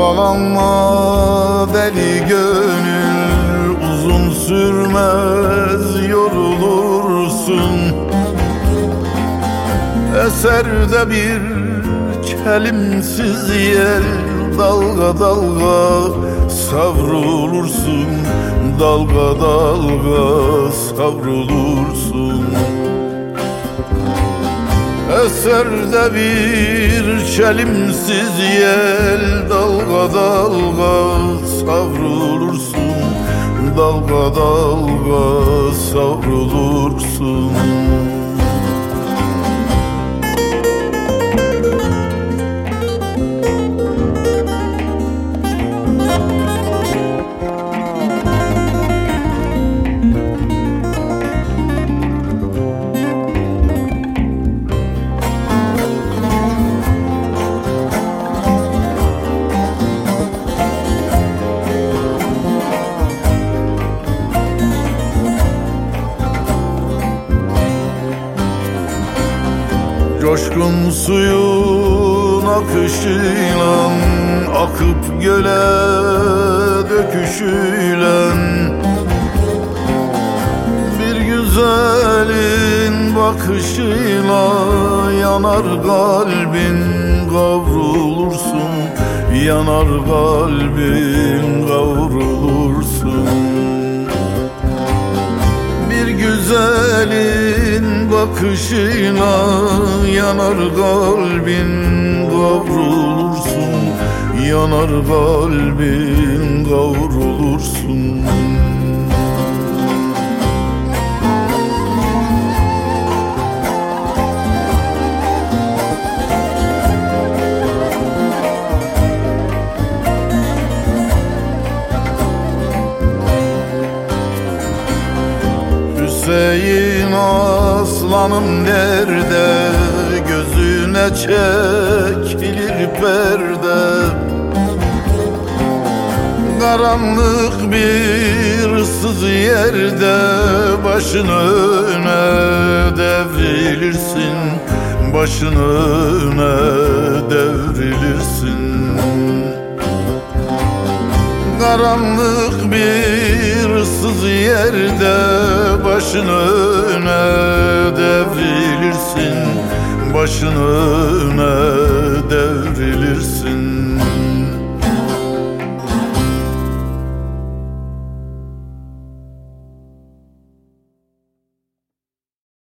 Havalanma deli gönül, uzun sürmez yorulursun. Eserde bir kelimsiz yel, dalga dalga savrulursun. Dalga dalga savrulursun. Eserde bir çelimsiz yel, dalga dalga savrulursun. Dalga dalga savrulursun. Coşkun suyun akışıyla, akıp göle döküşüyle, bir güzelin bakışıyla yanar kalbin, kavrulursun. Yanar kalbin, kavrulursun. Bir güzelin bakışıyla yanar kalbin, kavrulursun. Yanar kalbin, kavrulursun. Hüseyin aslanım nerede, gözüne çekilir perde. Karanlık bir ıssız yerde başını öne devrilirsin. Başını öne devrilirsin. Karanlık bir ıssız yerde başını öne devrilirsin. Başını öne